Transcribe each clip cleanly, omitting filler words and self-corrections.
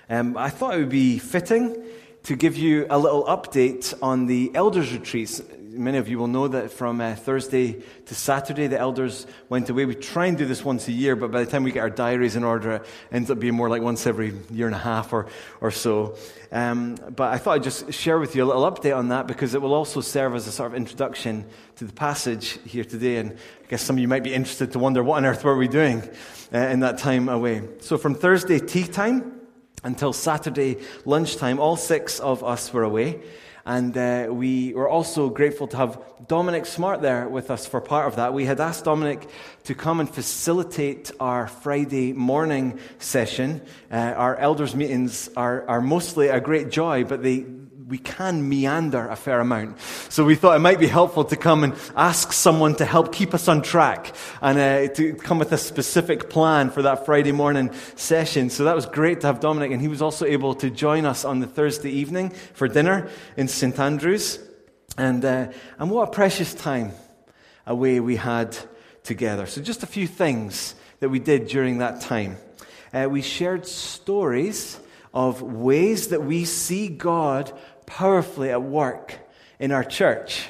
I thought it would be fitting to give you a little update on the elders' retreats. Many of you will know that from Thursday to Saturday, the elders went away. We try and do this once a year, but by the time we get our diaries in order, it ends up being more like once every year and a half or so. But I thought I'd just share with you a little update on that, because it will also serve as a sort of introduction to the passage here today. And I guess some of you might be interested to wonder, what on earth were we doing in that time away? So from Thursday tea time until Saturday lunchtime, all 6 of us were away. And we were also grateful to have Dominic Smart there with us for part of that. We had asked Dominic to come and facilitate our Friday morning session. Our elders' meetings are mostly a great joy, but we can meander a fair amount. So we thought it might be helpful to come and ask someone to help keep us on track and to come with a specific plan for that Friday morning session. So that was great to have Dominic, and he was also able to join us on the Thursday evening for dinner in St. Andrews. And what a precious time away we had together. So just a few things that we did during that time. We shared stories of ways that we see God powerfully at work in our church.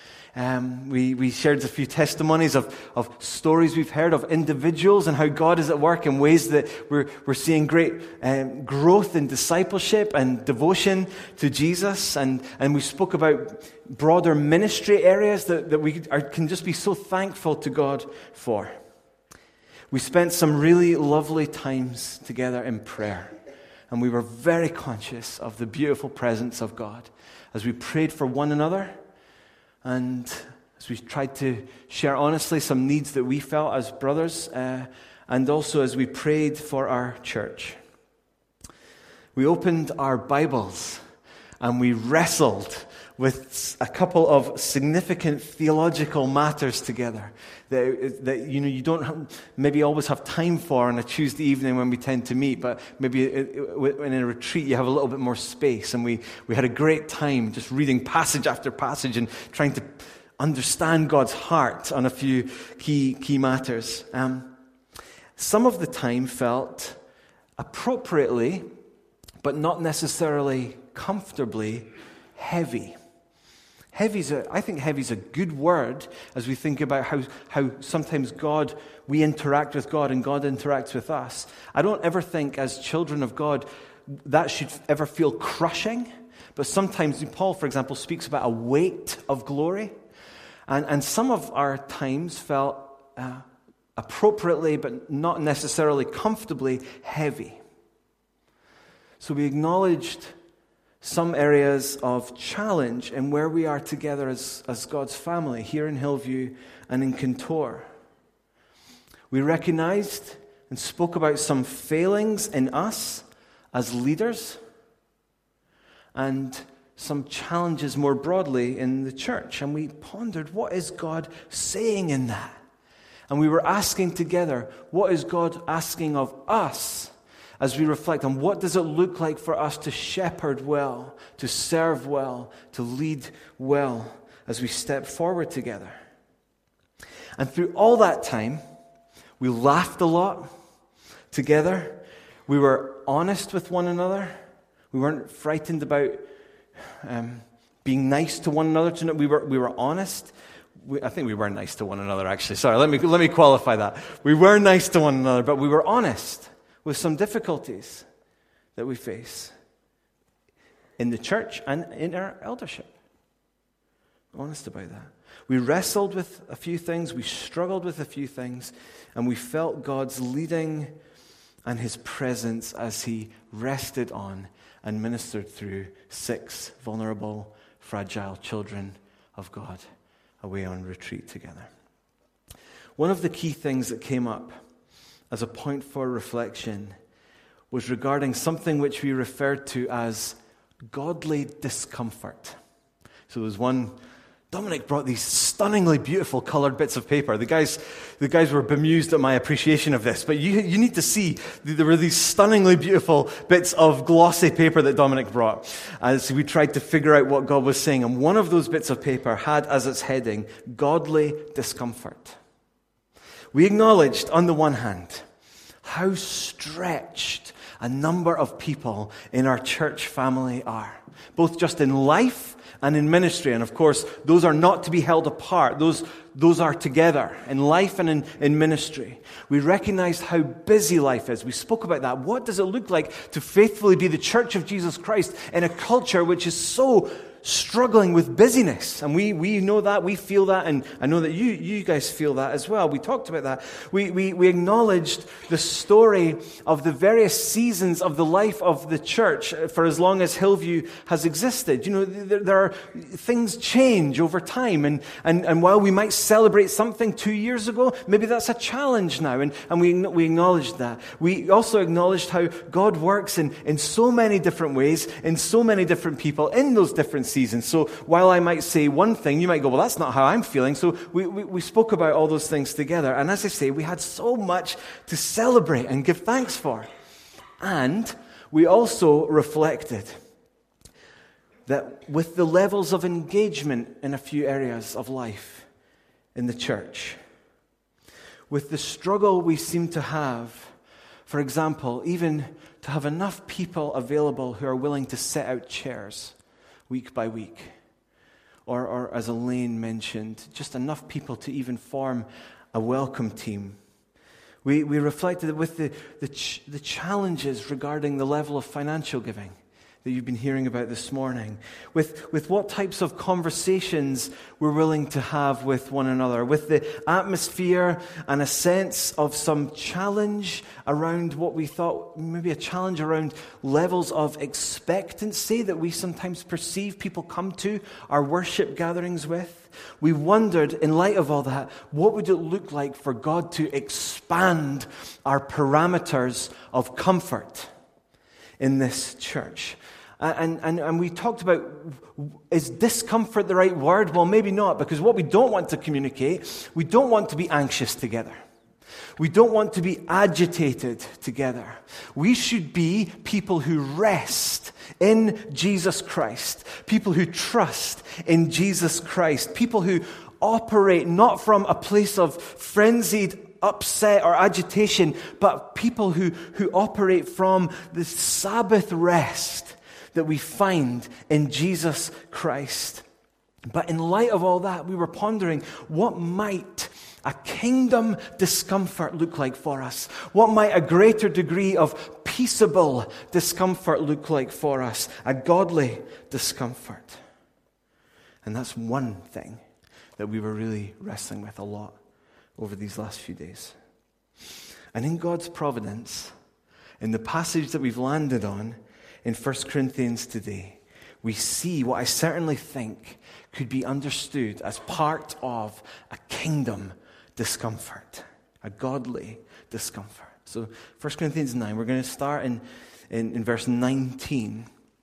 We shared a few testimonies of stories we've heard of individuals and how God is at work in ways that we're seeing great growth in discipleship and devotion to Jesus. And we spoke about broader ministry areas that we can just be so thankful to God for. We spent some really lovely times together in prayer. And we were very conscious of the beautiful presence of God as we prayed for one another, and as we tried to share honestly some needs that we felt as brothers, and also as we prayed for our church. We opened our Bibles and we wrestled with a couple of significant theological matters together that you don't maybe always have time for on a Tuesday evening when we tend to meet, but maybe in a retreat you have a little bit more space. And we had a great time just reading passage after passage and trying to understand God's heart on a few key matters. Some of the time felt appropriately, but not necessarily comfortably, heavy. I think heavy's a good word as we think about how sometimes we interact with God and God interacts with us. I don't ever think as children of God that should ever feel crushing, but sometimes Paul, for example, speaks about a weight of glory. And some of our times felt appropriately, but not necessarily comfortably heavy. So we acknowledged some areas of challenge in where we are together as God's family here in Hillview and in Kintore. We recognized and spoke about some failings in us as leaders and some challenges more broadly in the church. And we pondered, what is God saying in that? And we were asking together, what is God asking of us? As we reflect on what does it look like for us to shepherd well, to serve well, to lead well as we step forward together. And through all that time, we laughed a lot together. We were honest with one another. We weren't frightened about being nice to one another. We were honest. I think we were nice to one another, actually. Sorry, let me qualify that. We were nice to one another, but we were honest with some difficulties that we face in the church and in our eldership. Honest about that. We wrestled with a few things, we struggled with a few things, and we felt God's leading and His presence as He rested on and ministered through 6 vulnerable, fragile children of God away on retreat together. One of the key things that came up as a point for reflection was regarding something which we referred to as godly discomfort. So there was one, Dominic brought these stunningly beautiful colored bits of paper. The guys were bemused at my appreciation of this, but you need to see, there were these stunningly beautiful bits of glossy paper that Dominic brought as we tried to figure out what God was saying. And one of those bits of paper had as its heading, godly discomfort. We acknowledged, on the one hand, how stretched a number of people in our church family are, both just in life and in ministry. And of course, those are not to be held apart. Those are together in life and in ministry. We recognize how busy life is. We spoke about that. What does it look like to faithfully be the church of Jesus Christ in a culture which is so struggling with busyness? And we know that, we feel that, and I know that you guys feel that as well. We talked about that. We acknowledged the story of the various seasons of the life of the church for as long as Hillview has existed. You know, there are things change over time, and while we might celebrate something 2 years ago, maybe that's a challenge now, and we acknowledged that. We also acknowledged how God works in so many different ways, in so many different people, in those different seasons. So while I might say one thing, you might go, well, that's not how I'm feeling. So we spoke about all those things together. And as I say, we had so much to celebrate and give thanks for. And we also reflected that with the levels of engagement in a few areas of life in the church, with the struggle we seem to have, for example, even to have enough people available who are willing to set out chairs week by week, or as Elaine mentioned, just enough people to even form a welcome team. We reflected with the challenges regarding the level of financial giving that you've been hearing about this morning, with what types of conversations we're willing to have with one another, with the atmosphere and a sense of some challenge around what we thought, maybe a challenge around levels of expectancy that we sometimes perceive people come to our worship gatherings with. We wondered, in light of all that, what would it look like for God to expand our parameters of comfort in this church? And we talked about, is discomfort the right word? Well, maybe not, because what we don't want to communicate, we don't want to be anxious together. We don't want to be agitated together. We should be people who rest in Jesus Christ, people who trust in Jesus Christ, people who operate not from a place of frenzied upset or agitation, but people who operate from the Sabbath rest that we find in Jesus Christ. But in light of all that, we were pondering, what might a kingdom discomfort look like for us? What might a greater degree of peaceable discomfort look like for us? A godly discomfort. And that's one thing that we were really wrestling with a lot over these last few days. And in God's providence, in the passage that we've landed on in 1 Corinthians today, we see what I certainly think could be understood as part of a kingdom discomfort, a godly discomfort. So 1 Corinthians 9, we're going to start in verse 19.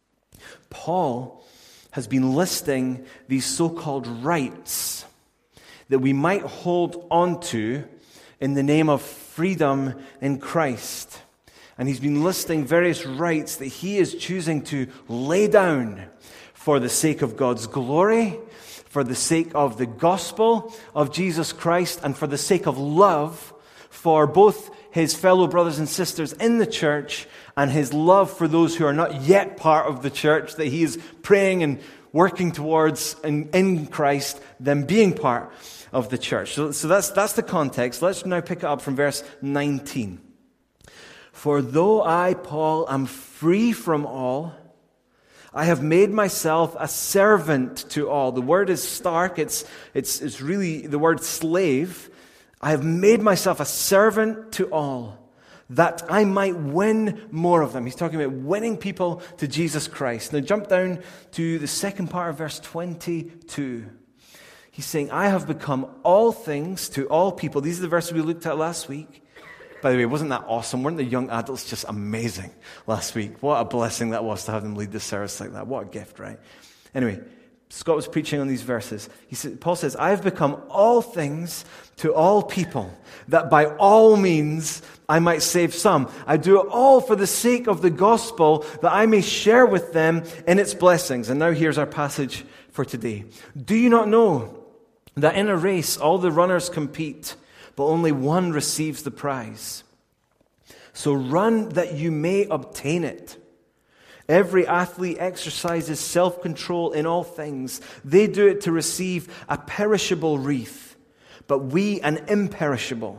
Paul has been listing these so-called rights that we might hold on to in the name of freedom in Christ. And he's been listing various rights that he is choosing to lay down for the sake of God's glory, for the sake of the gospel of Jesus Christ, and for the sake of love for both his fellow brothers and sisters in the church and his love for those who are not yet part of the church, that he is praying and working towards in Christ, them being part of the church. So that's the context. Let's now pick it up from verse 19. For though I, Paul, am free from all, I have made myself a servant to all. The word is stark. It's really the word slave. I have made myself a servant to all, that I might win more of them. He's talking about winning people to Jesus Christ. Now jump down to the second part of verse 22. He's saying, I have become all things to all people. These are the verses we looked at last week. By the way, wasn't that awesome? Weren't the young adults just amazing last week? What a blessing that was to have them lead the service like that. What a gift, right? Anyway, Scott was preaching on these verses. Paul says, I have become all things to all people, that by all means I might save some. I do it all for the sake of the gospel, that I may share with them in its blessings. And now here's our passage for today. Do you not know that in a race all the runners compete, but only one receives the prize? So run that you may obtain it. Every athlete exercises self-control in all things. They do it to receive a perishable wreath, but we an imperishable.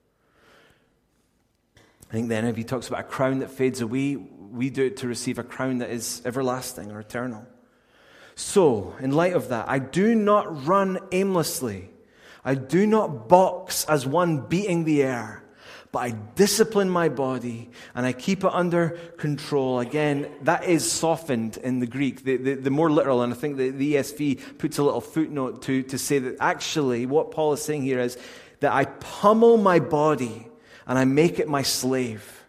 I think the NIV talks about a crown that fades away. We do it to receive a crown that is everlasting or eternal. So, in light of that, I do not run aimlessly. I do not box as one beating the air, but I discipline my body and I keep it under control. Again, that is softened in the Greek, the more literal, and I think the ESV puts a little footnote to say that actually what Paul is saying here is that I pummel my body and I make it my slave,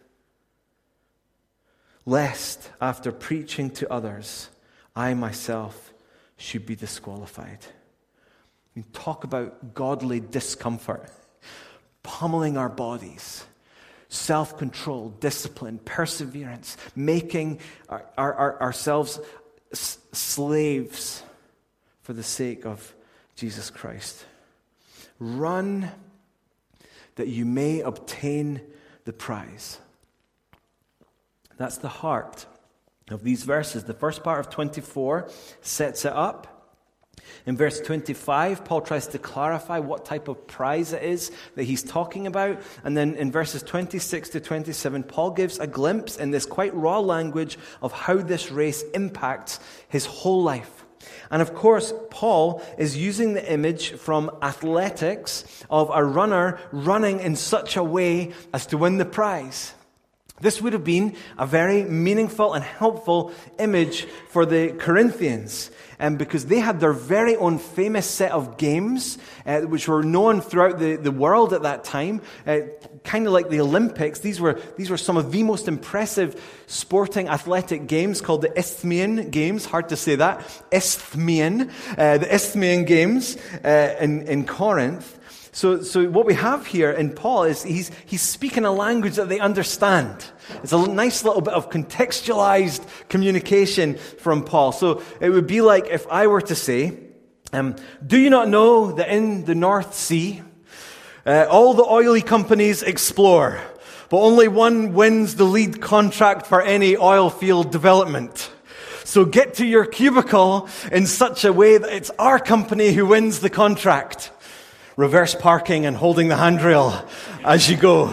lest after preaching to others, I myself should be disqualified. We talk about godly discomfort. Pummeling our bodies, self-control, discipline, perseverance, making ourselves slaves for the sake of Jesus Christ. Run that you may obtain the prize. That's the heart of these verses. The first part of 24 sets it up. In verse 25, Paul tries to clarify what type of prize it is that he's talking about. And then in verses 26 to 27, Paul gives a glimpse in this quite raw language of how this race impacts his whole life. And of course, Paul is using the image from athletics of a runner running in such a way as to win the prize. This would have been a very meaningful and helpful image for the Corinthians, because they had their very own famous set of games, which were known throughout the world at that time, kind of like the Olympics. These were some of the most impressive sporting athletic games called the Isthmian Games. Hard to say that. Isthmian. The Isthmian Games in Corinth. So what we have here in Paul is he's speaking a language that they understand. It's a nice little bit of contextualized communication from Paul. So it would be like if I were to say, do you not know that in the North Sea, all the oily companies explore, but only one wins the lead contract for any oil field development? So get to your cubicle in such a way that it's our company who wins the contract. Reverse parking and holding the handrail as you go.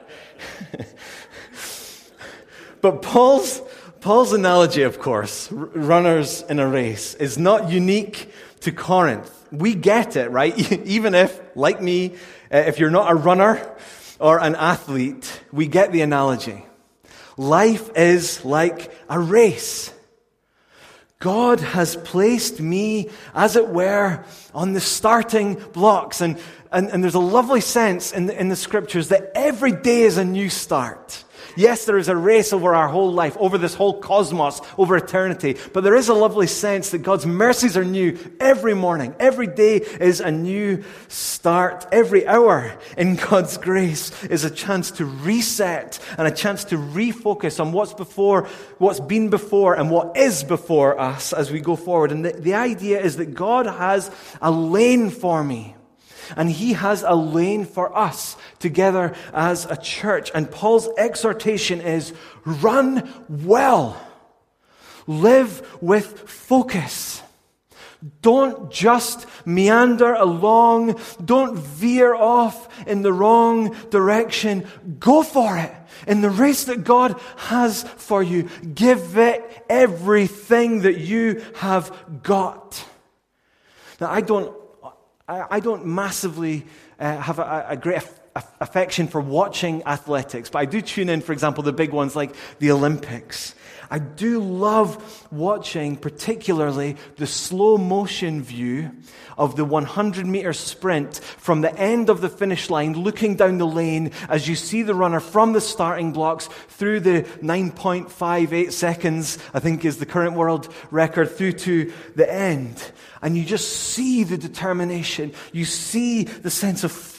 But Paul's analogy, of course, runners in a race, is not unique to Corinth. We get it, right? Even if, like me, if you're not a runner or an athlete, we get the analogy. Life is like a race. God has placed me, as it were, on the starting blocks. And there's a lovely sense in the scriptures that every day is a new start. Yes, there is a race over our whole life, over this whole cosmos, over eternity. But there is a lovely sense that God's mercies are new every morning. Every day is a new start. Every hour in God's grace is a chance to reset and a chance to refocus on what's been before and what is before us as we go forward. And the idea is that God has a lane for me. And He has a lane for us together as a church. And Paul's exhortation is, run well. Live with focus. Don't just meander along. Don't veer off in the wrong direction. Go for it. In the race that God has for you, give it everything that you have got. Now, I don't massively have a great affection for watching athletics, but I do tune in, for example, the big ones like the Olympics. I do love watching particularly the slow motion view of the 100-meter sprint from the end of the finish line, looking down the lane as you see the runner from the starting blocks through the 9.58 seconds, I think is the current world record, through to the end. And you just see the determination. You see the sense of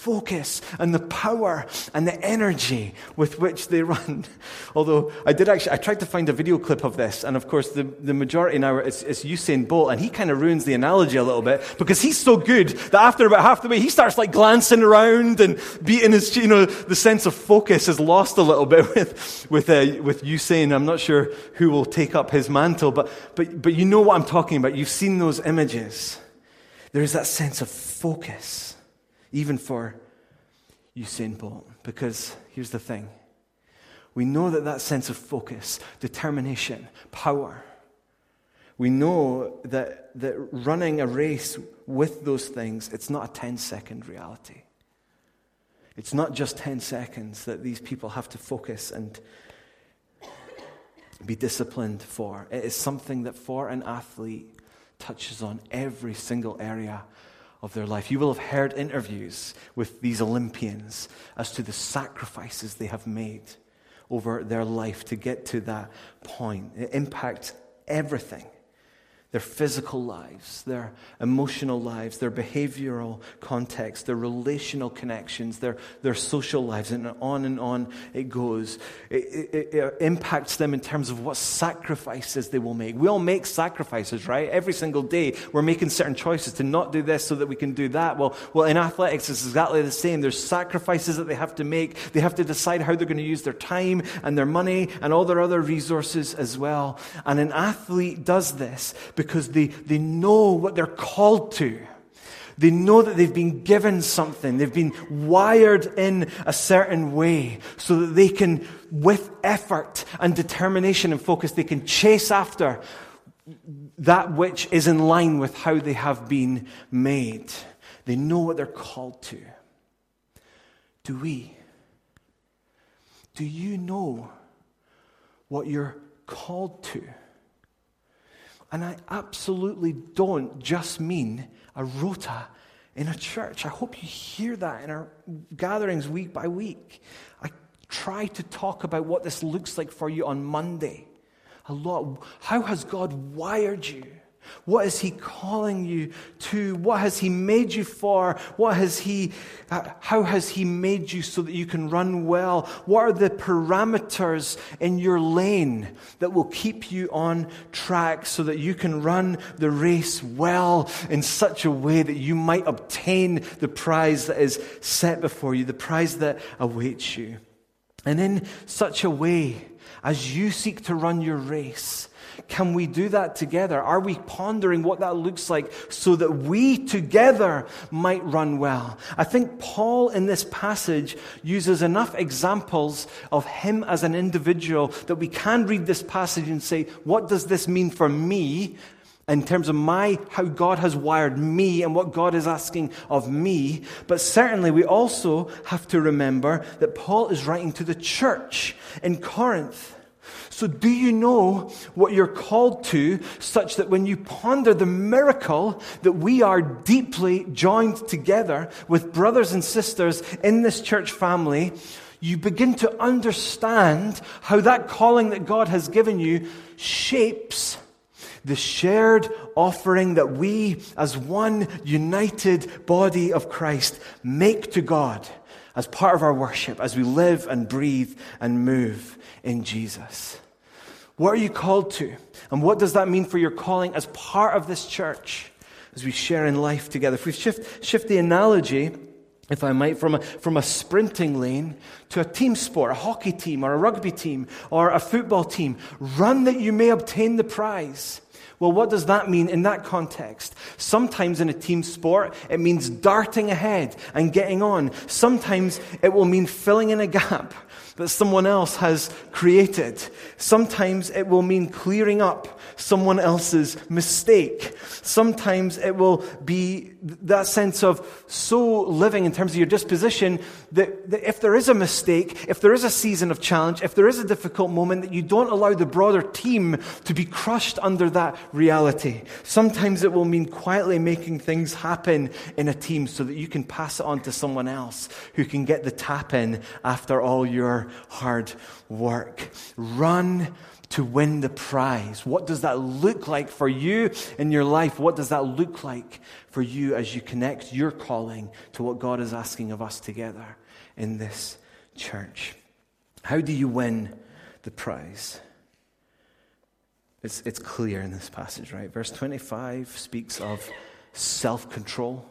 focus and the power and the energy with which they run. Although I tried to find a video clip of this, and of course the majority now is Usain Bolt, and he kind of ruins the analogy a little bit because he's so good that after about half the way he starts like glancing around and beating his, the sense of focus is lost a little bit with Usain. I'm not sure who will take up his mantle, but you know what I'm talking about. You've seen those images. There is that sense of focus, even for Usain Bolt, because here's the thing. We know that sense of focus, determination, power, we know that running a race with those things, it's not a 10-second reality. It's not just 10 seconds that these people have to focus and be disciplined for. It is something that for an athlete touches on every single area of their life. You will have heard interviews with these Olympians as to the sacrifices they have made over their life to get to that point. It impacts everything. Their physical lives, their emotional lives, their behavioral context, their relational connections, their social lives, and on it goes. It impacts them in terms of what sacrifices they will make. We all make sacrifices, right? Every single day we're making certain choices to not do this so that we can do that. Well, in athletics it's exactly the same. There's sacrifices that they have to make. They have to decide how they're going to use their time and their money and all their other resources as well. And an athlete does this because they know what they're called to. They know that they've been given something. They've been wired in a certain way so that they can, with effort and determination and focus, they can chase after that which is in line with how they have been made. They know what they're called to. Do we? Do you know what you're called to? And I absolutely don't just mean a rota in a church. I hope you hear that in our gatherings week by week. I try to talk about what this looks like for you on Monday a lot. How has God wired you? What is He calling you to? What has He made you for? How has He made you so that you can run well? What are the parameters in your lane that will keep you on track so that you can run the race well in such a way that you might obtain the prize that is set before you, the prize that awaits you? And in such a way, as you seek to run your race, can we do that together? Are we pondering what that looks like so that we together might run well? I think Paul in this passage uses enough examples of him as an individual that we can read this passage and say, what does this mean for me in terms of how God has wired me and what God is asking of me? But certainly we also have to remember that Paul is writing to the church in Corinth. So do you know what you're called to, such that when you ponder the miracle that we are deeply joined together with brothers and sisters in this church family, you begin to understand how that calling that God has given you shapes the shared offering that we, as one united body of Christ, make to God as part of our worship, as we live and breathe and move in Jesus. What are you called to? And what does that mean for your calling as part of this church as we share in life together? If we shift the analogy, if I might, from a sprinting lane to a team sport, a hockey team or a rugby team or a football team, run that you may obtain the prize. Well, what does that mean in that context? Sometimes in a team sport, it means darting ahead and getting on. Sometimes it will mean filling in a gap that someone else has created. Sometimes it will mean clearing up someone else's mistake. Sometimes it will be that sense of so living in terms of your disposition that if there is a mistake, if there is a season of challenge, if there is a difficult moment, that you don't allow the broader team to be crushed under that reality. Sometimes it will mean quietly making things happen in a team so that you can pass it on to someone else who can get the tap in after all your hard work. Run to win the prize. What does that look like for you in your life? life, what does that look like for you as you connect your calling to what God is asking of us together in this church? How do you win the prize? It's clear in this passage, right? Verse 25 speaks of self-control.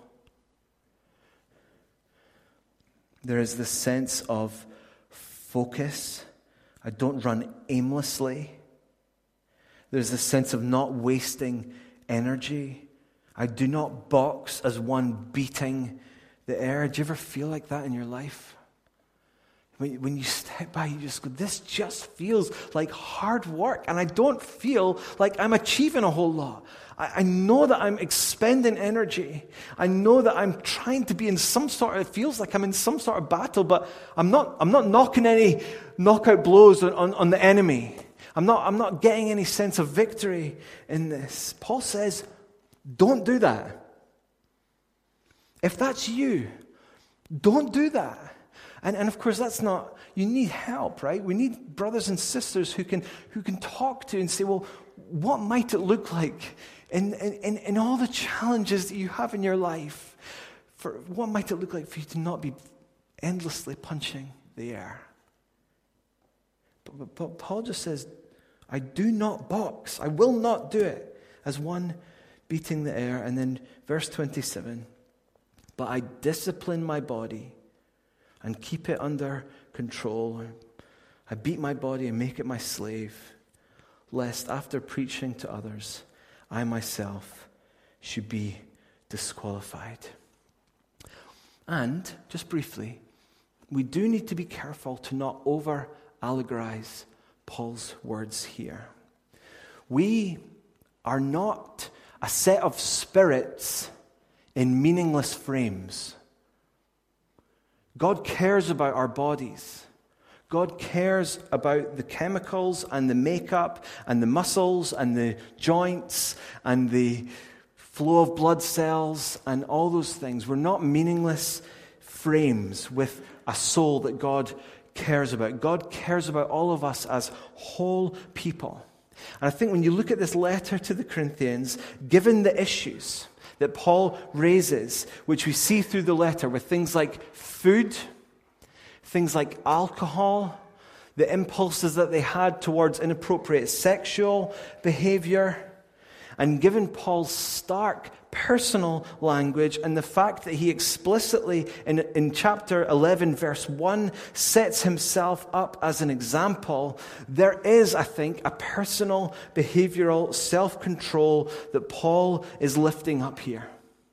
There is this sense of focus. I don't run aimlessly. There's this sense of not wasting energy. I do not box as one beating the air. Do you ever feel like that in your life? When you step by, you just go, this just feels like hard work, and I don't feel like I'm achieving a whole lot. I know that I'm expending energy. I know that I'm trying to be in some sort of, it feels like I'm in some sort of battle, but I'm not knocking any knockout blows on the enemy. I'm not getting any sense of victory in this. Paul says, don't do that. If that's you, don't do that. And of course, that's not, you need help, right? We need brothers and sisters who can talk to and say, well, what might it look like in all the challenges that you have in your life? What might it look like for you to not be endlessly punching the air? But Paul just says, I do not box. I will not do it as one beating the air. And then verse 27, but I discipline my body and keep it under control. I beat my body and make it my slave, lest after preaching to others, I myself should be disqualified. And, just briefly, we do need to be careful to not over-allegorize Paul's words here. We are not a set of spirits in meaningless frames. God cares about our bodies. God cares about the chemicals and the makeup and the muscles and the joints and the flow of blood cells and all those things. We're not meaningless frames with a soul that God cares about. God cares about all of us as whole people. And I think when you look at this letter to the Corinthians, given the issues that Paul raises, which we see through the letter with things like food, things like alcohol, the impulses that they had towards inappropriate sexual behavior, and given Paul's stark personal language and the fact that he explicitly in chapter 11 verse 1 sets himself up as an example, there is, I think, a personal behavioral self-control that Paul is lifting up here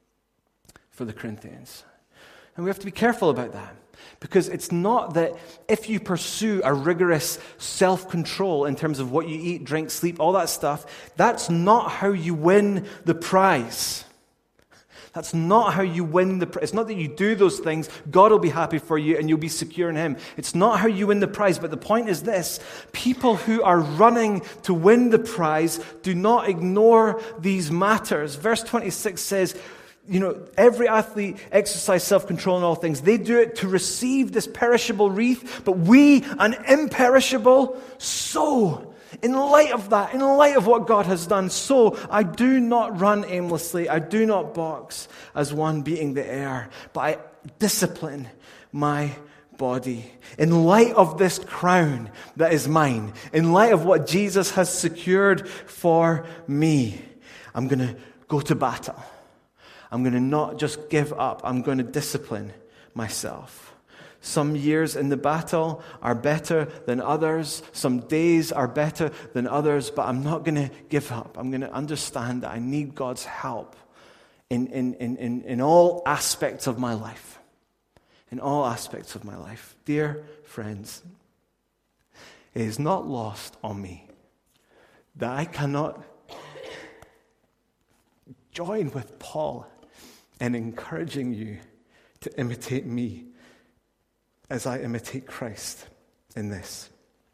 for the Corinthians. And we have to be careful about that. Because it's not that if you pursue a rigorous self-control in terms of what you eat, drink, sleep, all that stuff, that's not how you win the prize. That's not how you win the prize. It's not that you do those things, God will be happy for you and you'll be secure in Him. It's not how you win the prize, but the point is this. People who are running to win the prize do not ignore these matters. Verse 26 says, every athlete exercise self-control in all things. They do it to receive this perishable wreath, but we, an imperishable. So, in light of that, in light of what God has done, so I do not run aimlessly. I do not box as one beating the air, but I discipline my body. In light of this crown that is mine, in light of what Jesus has secured for me, I'm going to go to battle. I'm going to not just give up. I'm going to discipline myself. Some years in the battle are better than others. Some days are better than others, but I'm not going to give up. I'm going to understand that I need God's help in all aspects of my life. In all aspects of my life. Dear friends, it is not lost on me that I cannot join with Paul in encouraging you to imitate me as I imitate Christ in this.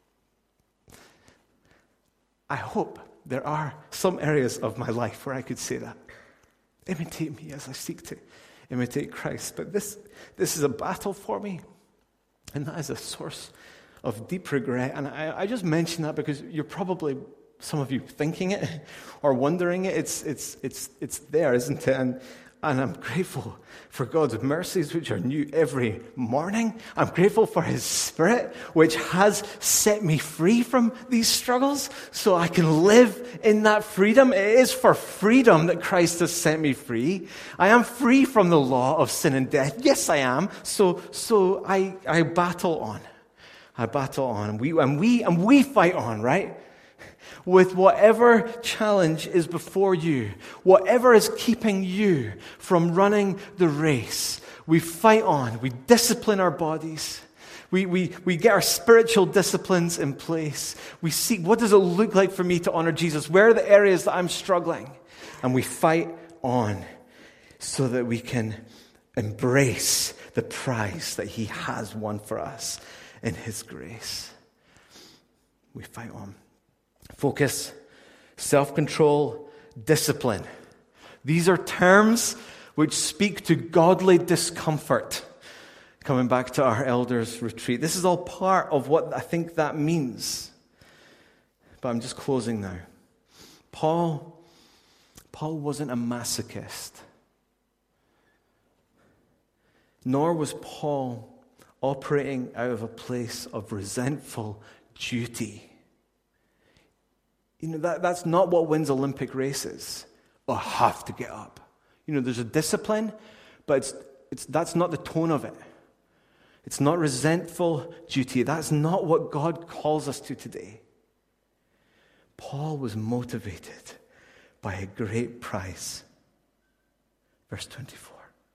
I hope there are some areas of my life where I could say that. Imitate me as I seek to imitate Christ. But this is a battle for me, and that is a source of deep regret. And I just mention that because you're probably some of you thinking it or wondering it. It's there, isn't it? And I'm grateful for God's mercies, which are new every morning. I'm grateful for His Spirit, which has set me free from these struggles so I can live in that freedom. It is for freedom that Christ has set me free. I am free from the law of sin and death. Yes, I am. So I battle on. I battle on. And we fight on, right? With whatever challenge is before you, whatever is keeping you from running the race, we fight on. We discipline our bodies. We get our spiritual disciplines in place. We seek, what does it look like for me to honor Jesus? Where are the areas that I'm struggling? And we fight on so that we can embrace the prize that He has won for us in His grace. We fight on. Focus, self-control, discipline. These are terms which speak to godly discomfort. Coming back to our elders' retreat. This is all part of what I think that means. But I'm just closing now. Paul wasn't a masochist. Nor was Paul operating out of a place of resentful duty. That's not what wins Olympic races. I have to get up. There's a discipline, but that's not the tone of it. It's not resentful duty. That's not what God calls us to today. Paul was motivated by a great prize. Verse 24.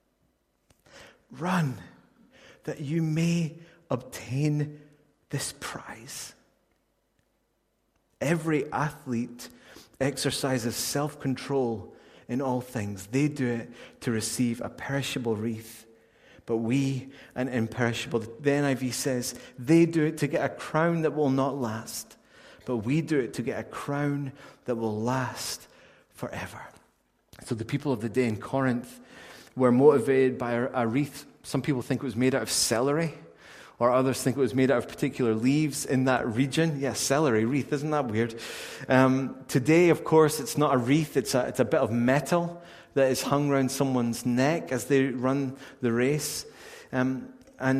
Run, that you may obtain this prize. Every athlete exercises self-control in all things. They do it to receive a perishable wreath, but we an imperishable. The NIV says they do it to get a crown that will not last, but we do it to get a crown that will last forever. So the people of the day in Corinth were motivated by a wreath. Some people think it was made out of celery, or others think it was made out of particular leaves in that region. Yeah, celery wreath, isn't that weird? Today, of course, it's not a wreath, it's a bit of metal that is hung around someone's neck as they run the race. And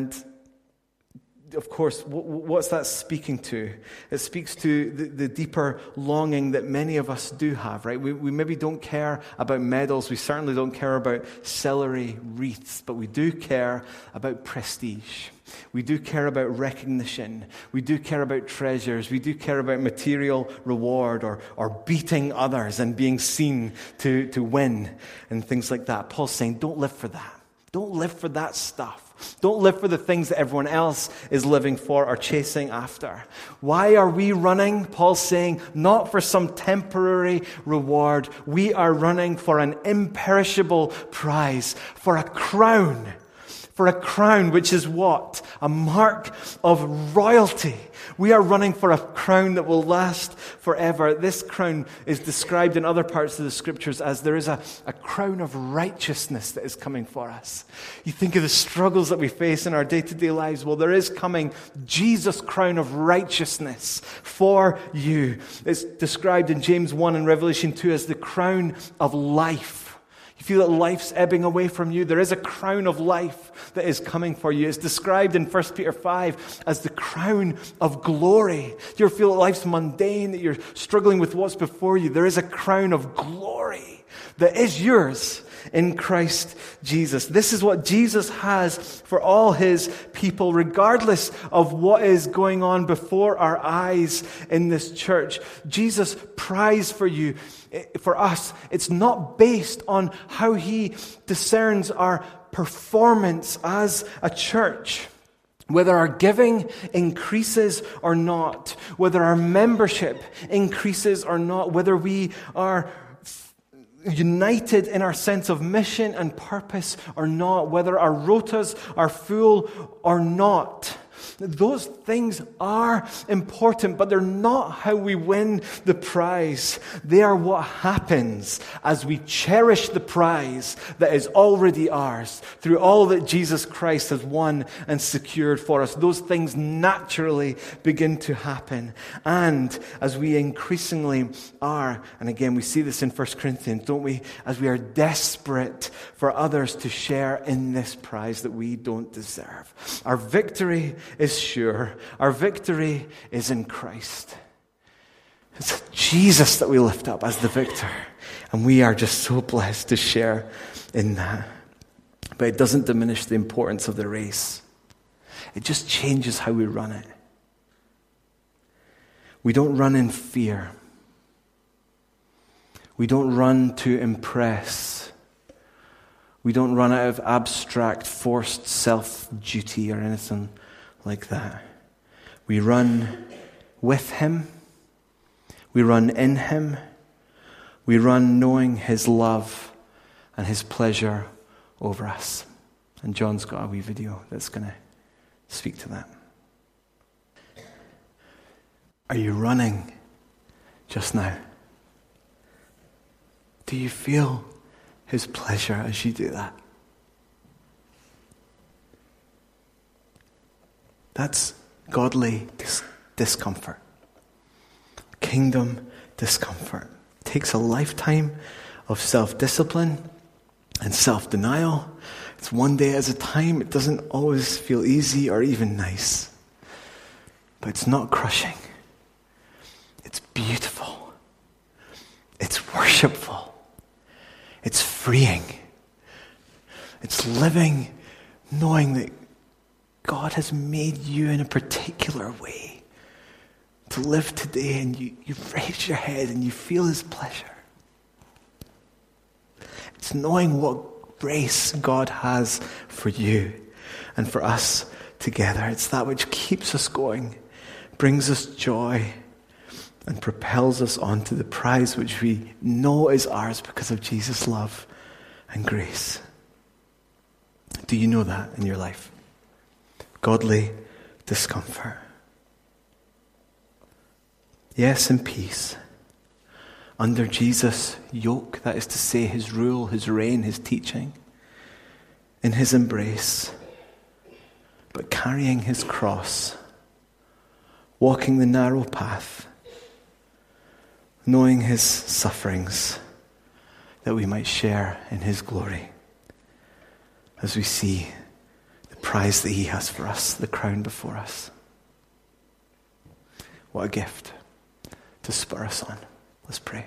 of course, what's that speaking to? It speaks to the deeper longing that many of us do have, right? We maybe don't care about medals. We certainly don't care about celery wreaths, but we do care about prestige. We do care about recognition. We do care about treasures. We do care about material reward or beating others and being seen to win and things like that. Paul's saying, don't live for that. Don't live for that stuff. Don't live for the things that everyone else is living for or chasing after. Why are we running? Paul's saying, not for some temporary reward. We are running for an imperishable prize, for a crown. For a crown, which is what? A mark of royalty. We are running for a crown that will last forever. This crown is described in other parts of the scriptures as there is a crown of righteousness that is coming for us. You think of the struggles that we face in our day-to-day lives. Well, there is coming Jesus' crown of righteousness for you. It's described in James 1 and Revelation 2 as the crown of life. You feel that life's ebbing away from you. There is a crown of life that is coming for you. It's described in 1 Peter 5 as the crown of glory. Do you ever feel that life's mundane, that you're struggling with what's before you? There is a crown of glory that is yours in Christ Jesus. This is what Jesus has for all His people, regardless of what is going on before our eyes in this church. Jesus' prize for you, for us, it's not based on how He discerns our performance as a church. Whether our giving increases or not, whether our membership increases or not, whether we are united in our sense of mission and purpose or not, whether our rotas are full or not. Those things are important, but they're not how we win the prize. They are what happens as we cherish the prize that is already ours through all that Jesus Christ has won and secured for us. Those things naturally begin to happen. And as we increasingly are, and again we see this in 1 Corinthians, don't we? As we are desperate for others to share in this prize that we don't deserve. Our victory is sure. Our victory is in Christ. It's Jesus that we lift up as the victor. And we are just so blessed to share in that. But it doesn't diminish the importance of the race. It just changes how we run it. We don't run in fear. We don't run to impress. We don't run out of abstract, forced self-duty or anything like that. We run with Him. We run in Him. We run knowing His love and His pleasure over us. And John's got a wee video that's going to speak to that. Are you running just now? Do you feel His pleasure as you do that? That's godly discomfort. Kingdom discomfort. It takes a lifetime of self-discipline and self-denial. It's one day at a time. It doesn't always feel easy or even nice. But it's not crushing. It's beautiful. It's worshipful. It's freeing. It's living knowing that God has made you in a particular way to live today, and you raise your head and you feel His pleasure. It's knowing what grace God has for you and for us together. It's that which keeps us going, brings us joy, and propels us on to the prize which we know is ours because of Jesus' love and grace. Do you know that in your life? Godly discomfort. Yes, in peace. Under Jesus' yoke, that is to say, His rule, His reign, His teaching. In His embrace. But carrying His cross. Walking the narrow path. Knowing His sufferings, that we might share in His glory. As we see the prize that He has for us, the crown before us. What a gift to spur us on. Let's pray.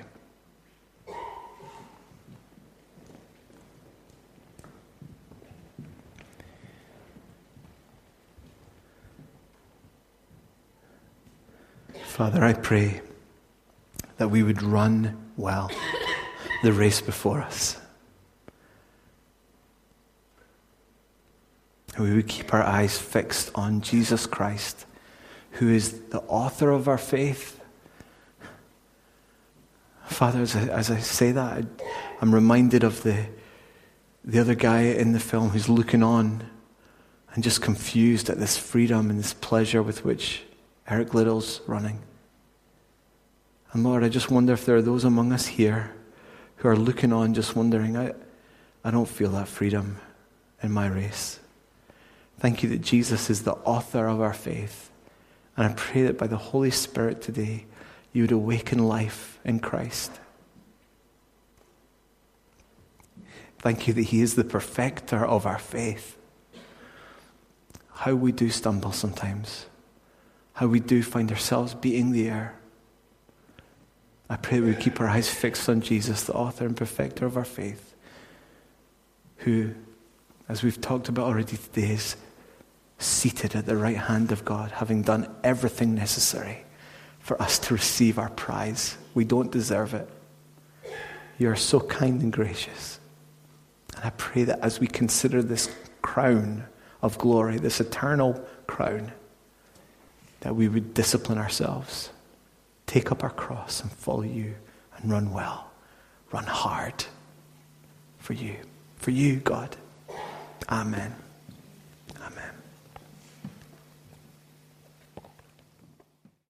Father, I pray that we would run well the race before us. And we would keep our eyes fixed on Jesus Christ, who is the author of our faith. Father, as I say that, I'm reminded of the other guy in the film who's looking on and just confused at this freedom and this pleasure with which Eric Liddell's running. And Lord, I just wonder if there are those among us here who are looking on just wondering, I don't feel that freedom in my race. Thank you that Jesus is the author of our faith. And I pray that by the Holy Spirit today, you would awaken life in Christ. Thank you that He is the perfecter of our faith. How we do stumble sometimes. How we do find ourselves beating the air. I pray that we keep our eyes fixed on Jesus, the author and perfecter of our faith, who, as we've talked about already today, is seated at the right hand of God, having done everything necessary for us to receive our prize. We don't deserve it. You are so kind and gracious. And I pray that as we consider this crown of glory, this eternal crown, that we would discipline ourselves, take up our cross and follow you and run well, run hard for you, God. Amen.